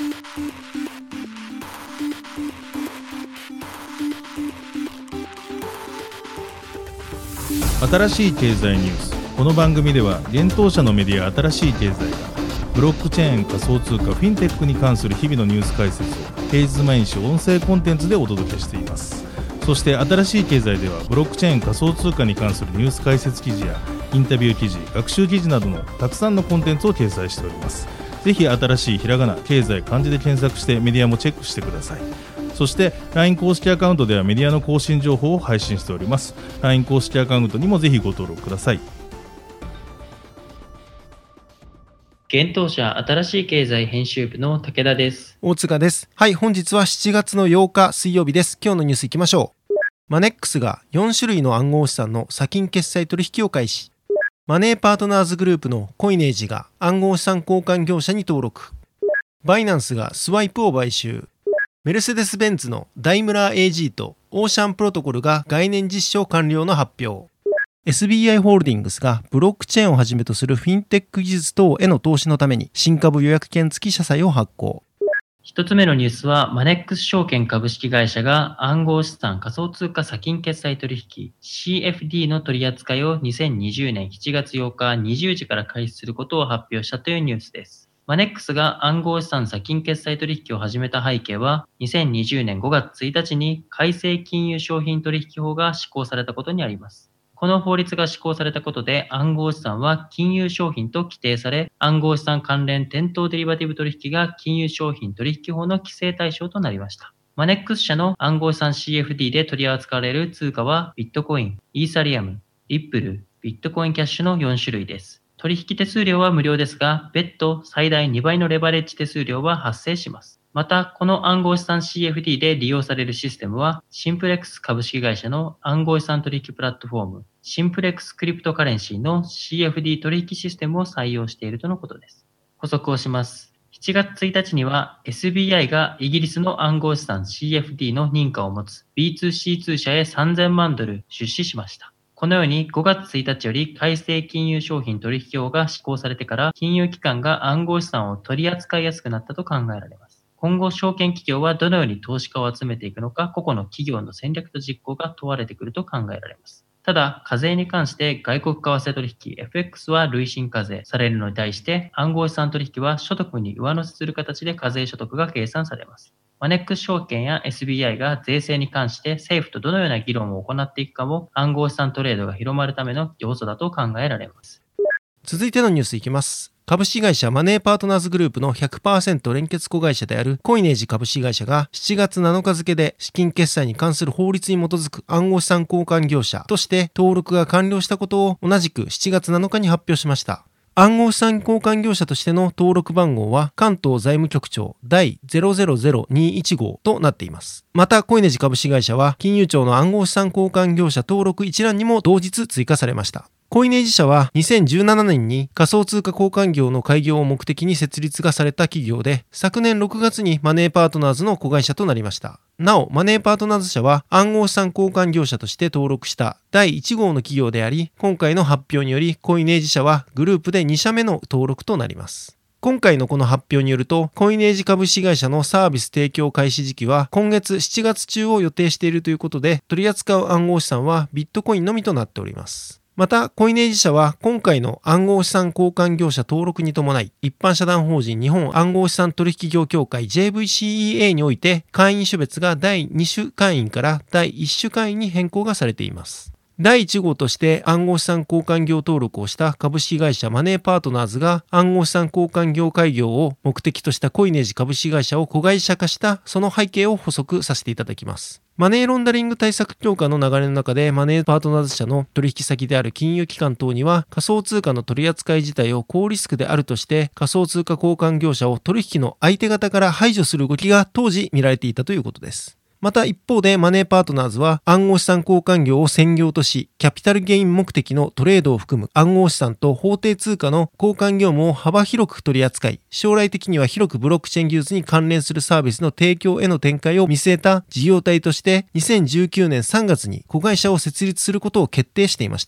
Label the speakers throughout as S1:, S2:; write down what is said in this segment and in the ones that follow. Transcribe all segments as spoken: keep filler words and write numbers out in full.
S1: 新しい経済ニュース。この番組では現当社のメディア新しい経済がブロックチェーン、仮想通貨、フィンテックに関する日々のニュース解説を平日毎日音声コンテンツでお届けしています。そして新しい経済ではブロックチェーン、仮想通貨に関するニュース解説記事やインタビュー記事、学習記事などのたくさんのコンテンツを掲載しております。ぜひ新しいひらがな、経済、漢字で検索してメディアもチェックしてください。そして ライン 公式アカウントではメディアの更新情報を配信しております。 ライン 公式アカウントにもぜひご登録ください。
S2: 現当社新しい経済編集部の武田です。
S3: 大塚です。はい、本日はしちがつのようか水曜日です。今日のニュースいきましょう。マネックスがよんしゅるいの暗号資産の先金決済取引を開始。マネーパートナーズグループのコイネージが暗号資産交換業者に登録。バイナンスがスワイプを買収。メルセデス・ベンツのダイムラー エージー とオーシャンプロトコルが概念実証完了の発表。エスビーアイ ホールディングスがブロックチェーンをはじめとするフィンテック技術等への投資のために新株予約権付き社債を発行。
S2: 一つ目のニュースは、マネックス証券株式会社が暗号資産仮想通貨先金決済取引 シーエフディー の取り扱いをにせんにじゅうねんしちがつようかにじゅうじから開始することを発表したというニュースです。マネックスが暗号資産先金決済取引を始めた背景は、にせんにじゅうねんごがつついたちに改正金融商品取引法が施行されたことにあります。この法律が施行されたことで、暗号資産は金融商品と規定され、暗号資産関連店頭デリバティブ取引が金融商品取引法の規制対象となりました。マネックス社の暗号資産 シーエフディー で取り扱われる通貨は、ビットコイン、イーサリアム、リップル、ビットコインキャッシュのよんしゅるいです。取引手数料は無料ですが、別途最大にばいのレバレッジ手数料は発生します。また、この暗号資産 シーエフディー で利用されるシステムは、シンプレックス株式会社の暗号資産取引プラットフォーム、シンプレックスクリプトカレンシーの シーエフディー 取引システムを採用しているとのことです。補足をします。しちがつついたちには エスビーアイ がイギリスの暗号資産 シーエフディー の認可を持つ ビーツーシーツー 社へさんぜんまんドル出資しました。このようにごがつついたちより改正金融商品取引法が施行されてから金融機関が暗号資産を取り扱いやすくなったと考えられます。今後、証券企業はどのように投資家を集めていくのか、個々の企業の戦略と実行が問われてくると考えられます。ただ、課税に関して外国為替取引 エフエックス は累進課税されるのに対して、暗号資産取引は所得に上乗せする形で課税所得が計算されます。マネックス証券や エスビーアイ が税制に関して政府とどのような議論を行っていくかも暗号資産トレードが広まるための要素だと考えられます。
S3: 続いてのニュースいきます。株式会社マネーパートナーズグループの ひゃくパーセント 連結子会社であるコイネージ株式会社がしちがつなのか付で資金決済に関する法律に基づく暗号資産交換業者として登録が完了したことを同じくしちがつなのかに発表しました。暗号資産交換業者としての登録番号は関東財務局長第ゼロゼロゼロにいちごうとなっています。またコイネージ株式会社は金融庁の暗号資産交換業者登録一覧にも同日追加されました。コイネージ社はにせんじゅうななねんに仮想通貨交換業の開業を目的に設立がされた企業で、昨年ろくがつにマネーパートナーズの子会社となりました。なお、マネーパートナーズ社は暗号資産交換業者として登録しただいいちごうの企業であり、今回の発表によりコイネージ社はグループでにしゃめの登録となります。今回のこの発表によると、コイネージ株式会社のサービス提供開始時期は今月しちがつちゅうを予定しているということで、取り扱う暗号資産はビットコインのみとなっております。また、コイネージ社は今回の暗号資産交換業者登録に伴い、一般社団法人日本暗号資産取引業協会 ジェイブイシーイーエー において会員種別がだいに種会員からだいいち種会員に変更がされています。だいいちごうとして暗号資産交換業登録をした株式会社マネーパートナーズが暗号資産交換業開業を目的としたコイネージ株式会社を子会社化したその背景を補足させていただきます。マネーロンダリング対策強化の流れの中でマネーパートナーズ社の取引先である金融機関等には仮想通貨の取り扱い自体を高リスクであるとして仮想通貨交換業者を取引の相手方から排除する動きが当時見られていたということです。また一方でマネーパートナーズは暗号資産交換業を専業とし、キャピタルゲイン目的のトレードを含む暗号資産と法定通貨の交換業務を幅広く取り扱い、将来的には広くブロックチェーン技術に関連するサービスの提供への展開を見据えた事業体としてにせんじゅうきゅうねんさんがつに子会社を設立することを決定していました。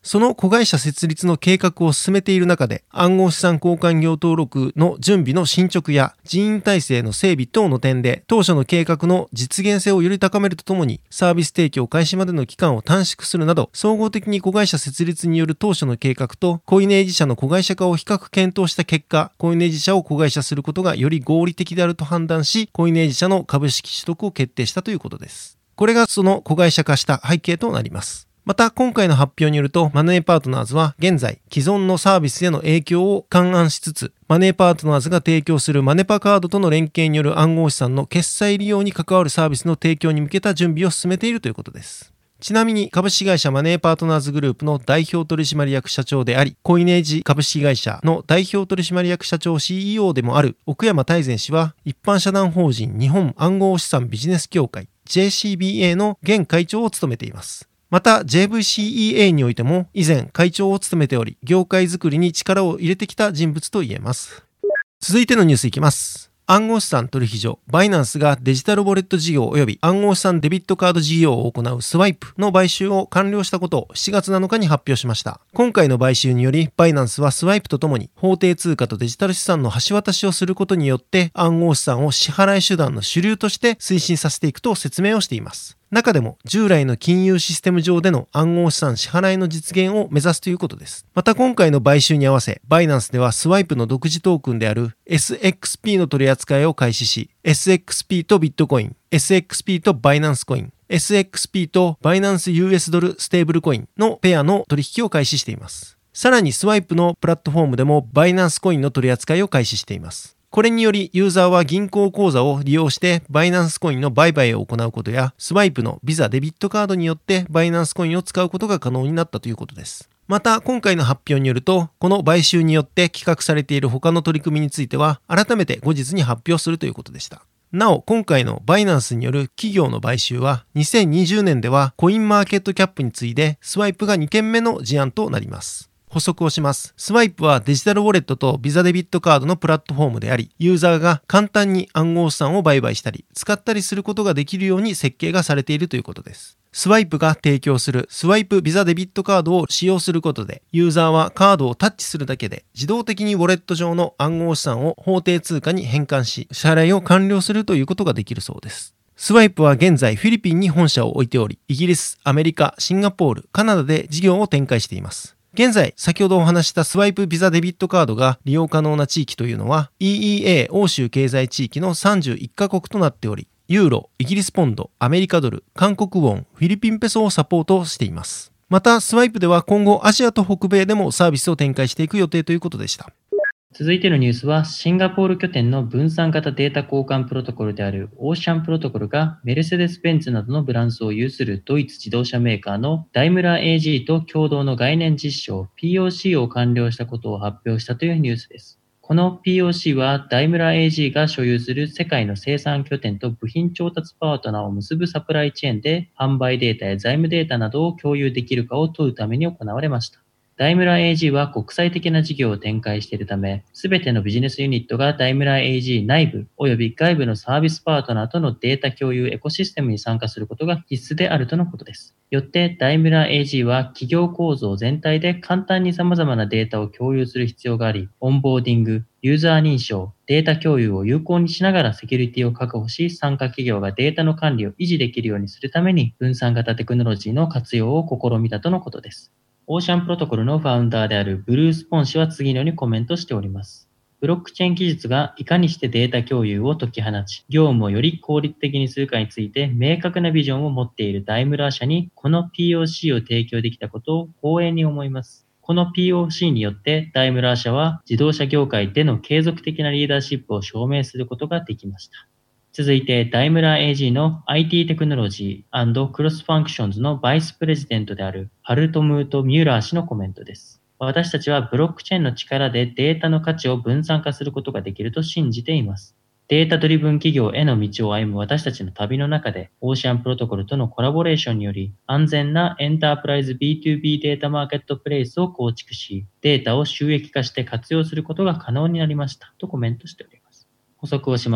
S3: その子会社設立の計画を進めている中で、暗号資産交換業登録の準備の進捗や人員体制の整備等の点で、当初の計画の実現性をより高めるとともに、サービス提供開始までの期間を短縮するなど、総合的に子会社設立による当初の計画と、コイネージ社の子会社化を比較検討した結果、コイネージ社を子会社することがより合理的であると判断し、コイネージ社の株式取得を決定したということです。これがその子会社化した背景となります。また今回の発表によると、マネーパートナーズは現在既存のサービスへの影響を勘案しつつ、マネーパートナーズが提供するマネパカードとの連携による暗号資産の決済利用に関わるサービスの提供に向けた準備を進めているということです。ちなみに株式会社マネーパートナーズグループの代表取締役社長であり、コイネージ株式会社の代表取締役社長 シーイーオー でもある奥山大善氏は、一般社団法人日本暗号資産ビジネス協会 ジェーシービーエー の現会長を務めています。また ジェーブイシーイーエー においても以前会長を務めており、業界づくりに力を入れてきた人物と言えます。続いてのニュースいきます。暗号資産取引所バイナンスがデジタルウォレット事業及び暗号資産デビットカード事業を行うスワイプの買収を完了したことをしちがつなのかに発表しました。今回の買収により、バイナンスはスワイプとともに法定通貨とデジタル資産の橋渡しをすることによって暗号資産を支払い手段の主流として推進させていくと説明をしています。中でも従来の金融システム上での暗号資産支払いの実現を目指すということです。また今回の買収に合わせ、バイナンスではスワイプの独自トークンである エスエックスピー の取り扱いを開始し、エスエックスピー とビットコイン、エスエックスピー とバイナンスコイン、エスエックスピー とバイナンス ユーエス ドルステーブルコインのペアの取引を開始しています。さらにスワイプのプラットフォームでもバイナンスコインの取り扱いを開始しています。これによりユーザーは銀行口座を利用してバイナンスコインの売買を行うことや、スワイプのビザデビットカードによってバイナンスコインを使うことが可能になったということです。また今回の発表によると、この買収によって企画されている他の取り組みについては改めて後日に発表するということでした。なお今回のバイナンスによる企業の買収はにせんにじゅうねんではコインマーケットキャップに次いでスワイプがにけんめの事案となります。補足をします。スワイプはデジタルウォレットとビザデビットカードのプラットフォームであり、ユーザーが簡単に暗号資産を売買したり使ったりすることができるように設計がされているということです。スワイプが提供するスワイプビザデビットカードを使用することで、ユーザーはカードをタッチするだけで自動的にウォレット上の暗号資産を法定通貨に変換し、支払いを完了するということができるそうです。スワイプは現在フィリピンに本社を置いており、イギリス、アメリカ、シンガポール、カナダで事業を展開しています。現在、先ほどお話したスワイプビザデビットカードが利用可能な地域というのは イーイーエー 欧州経済地域のさんじゅういっかこくとなっており、ユーロ、イギリスポンド、アメリカドル、韓国ウォン、フィリピンペソをサポートしています。また、スワイプでは今後アジアと北米でもサービスを展開していく予定ということでした。
S2: 続いてのニュースは、シンガポール拠点の分散型データ交換プロトコルであるオーシャンプロトコルがメルセデス・ベンツなどのブランドを有するドイツ自動車メーカーのダイムラー エージー と共同の概念実証 ピーオーシー を完了したことを発表したというニュースです。この ピーオーシー はダイムラー エージー が所有する世界の生産拠点と部品調達パートナーを結ぶサプライチェーンで販売データや財務データなどを共有できるかを問うために行われました。ダイムラー エージー は国際的な事業を展開しているため、すべてのビジネスユニットがダイムラー エージー 内部及び外部のサービスパートナーとのデータ共有エコシステムに参加することが必須であるとのことです。よってダイムラー エージー は企業構造全体で簡単に様々なデータを共有する必要があり、オンボーディング、ユーザー認証、データ共有を有効にしながらセキュリティを確保し、参加企業がデータの管理を維持できるようにするために分散型テクノロジーの活用を試みたとのことです。オーシャンプロトコルのファウンダーであるブルース・ポン氏は次のようにコメントしております。ブロックチェーン技術がいかにしてデータ共有を解き放ち、業務をより効率的にするかについて明確なビジョンを持っているダイムラー社にこの ピーオーシー を提供できたことを光栄に思います。この ピーオーシー によってダイムラー社は自動車業界での継続的なリーダーシップを証明することができました。続いて、ダイムラー エージー の アイティー テクノロジー&クロスファンクションズのバイスプレジデントであるハルトムート・ミューラー氏のコメントです。私たちはブロックチェーンの力でデータの価値を分散化することができると信じています。データドリブン企業への道を歩む私たちの旅の中で、オーシャンプロトコルとのコラボレーションにより、安全なエンタープライズ ビーツービー データマーケットプレイスを構築し、データを収益化して活用することが可能になりました。とコメントしております。補足をします。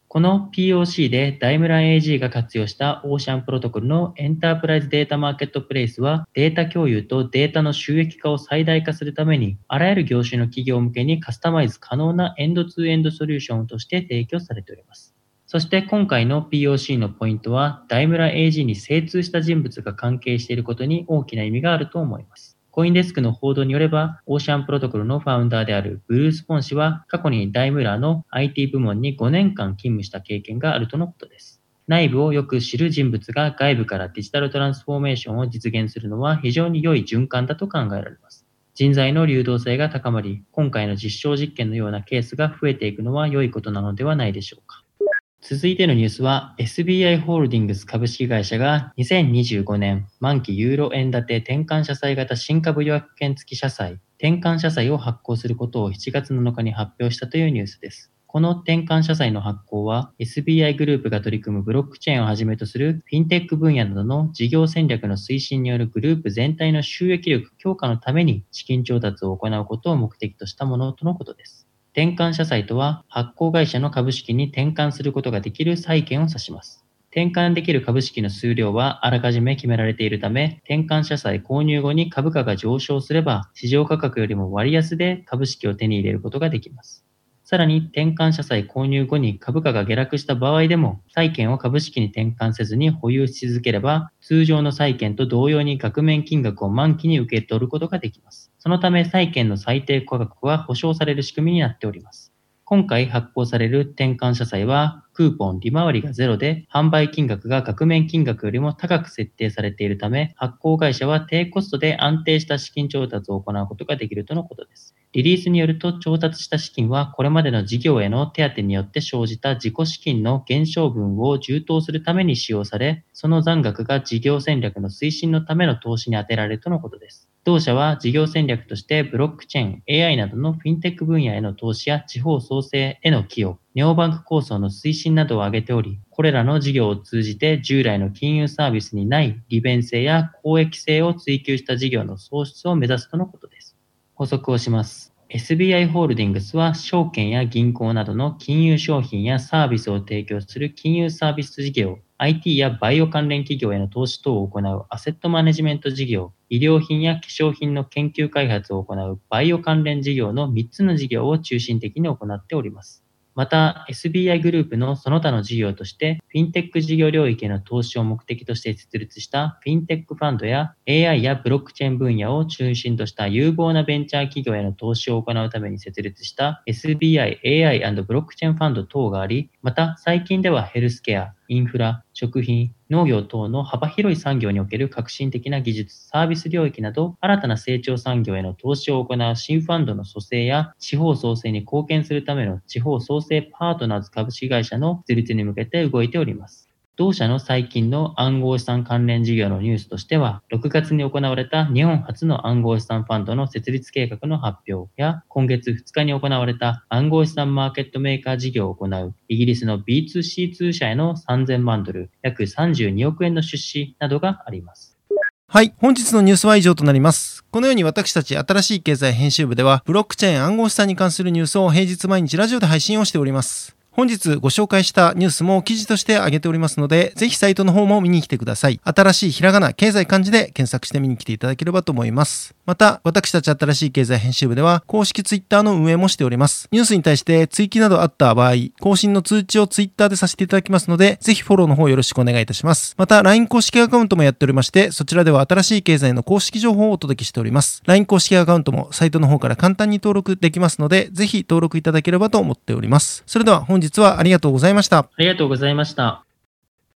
S2: この ピーオーシー でダイムラー エージー が活用したオーシャンプロトコルのエンタープライズデータマーケットプレイスはデータ共有とデータの収益化を最大化するためにあらゆる業種の企業向けにカスタマイズ可能なエンドツーエンドソリューションとして提供されております。そして今回の ピーオーシー のポイントはダイムラー エージー に精通した人物が関係していることに大きな意味があると思います。コインデスクの報道によれば、オーシャンプロトコルのファウンダーであるブルース・ポン氏は、過去にダイムラーの アイティー 部門にごねんかん勤務した経験があるとのことです。内部をよく知る人物が外部からデジタルトランスフォーメーションを実現するのは非常に良い循環だと考えられます。人材の流動性が高まり、今回の実証実験のようなケースが増えていくのは良いことなのではないでしょうか。続いてのニュースは エスビーアイ ホールディングス株式会社がにせんにじゅうごねん満期ユーロ円建て転換社債型新株予約権付き社債転換社債を発行することをしちがつなのかに発表したというニュースです。この転換社債の発行は エスビーアイ グループが取り組むブロックチェーンをはじめとするフィンテック分野などの事業戦略の推進によるグループ全体の収益力強化のために資金調達を行うことを目的としたものとのことです。転換社債とは発行会社の株式に転換することができる債券を指します。転換できる株式の数量はあらかじめ決められているため、転換社債購入後に株価が上昇すれば、市場価格よりも割安で株式を手に入れることができます。さらに転換社債購入後に株価が下落した場合でも、債券を株式に転換せずに保有し続ければ、通常の債券と同様に額面金額を満期に受け取ることができます。そのため債券の最低価格は保証される仕組みになっております。今回発行される転換社債は、クーポン利回りがゼロで、販売金額が額面金額よりも高く設定されているため、発行会社は低コストで安定した資金調達を行うことができるとのことです。リリースによると調達した資金はこれまでの事業への手当によって生じた自己資金の減少分を充当するために使用され、その残額が事業戦略の推進のための投資に充てられるとのことです。同社は事業戦略としてブロックチェーン、エーアイ などのフィンテック分野への投資や地方創生への寄与、ネオバンク構想の推進などを挙げており、これらの事業を通じて従来の金融サービスにない利便性や公益性を追求した事業の創出を目指すとのことです。補足をします。エスビーアイ ホールディングスは証券や銀行などの金融商品やサービスを提供する金融サービス事業、アイティー やバイオ関連企業への投資等を行うアセットマネジメント事業、医療品や化粧品の研究開発を行うバイオ関連事業のみっつの事業を中心的に行っております。また、エスビーアイ グループのその他の事業として、フィンテック事業領域への投資を目的として設立したフィンテックファンドや エーアイ やブロックチェーン分野を中心とした有望なベンチャー企業への投資を行うために設立した エスビーアイ エーアイ& ブロックチェーンファンド等があり、また最近ではヘルスケア、インフラ、食品、農業等の幅広い産業における革新的な技術、サービス領域など新たな成長産業への投資を行う新ファンドの組成や地方創生に貢献するための地方創生パートナーズ株式会社の設立に向けて動いております。同社の最近の暗号資産関連事業のニュースとしては、ろくがつに行われた日本初の暗号資産ファンドの設立計画の発表や、今月ふつかに行われた暗号資産マーケットメーカー事業を行うイギリスの ビーツーシーツー 社へのさんぜんまんドル、約さんじゅうにおくえんの出資などがあります。
S3: はい、本日のニュースは以上となります。このように私たち新しい経済編集部では、ブロックチェーン暗号資産に関するニュースを平日毎日ラジオで配信をしております。本日ご紹介したニュースも記事として上げておりますので、ぜひサイトの方も見に来てください。新しいひらがな、経済漢字で検索して見に来ていただければと思います。また、私たち新しい経済編集部では、公式ツイッターの運営もしております。ニュースに対して追記などあった場合、更新の通知をツイッターでさせていただきますので、ぜひフォローの方よろしくお願いいたします。また、ライン 公式アカウントもやっておりまして、そちらでは新しい経済の公式情報をお届けしております。ライン 公式アカウントもサイトの方から簡単に登録できますので、ぜひ登録いただければと思っております。それでは本日はありがとうございました。
S2: ありがとうございました。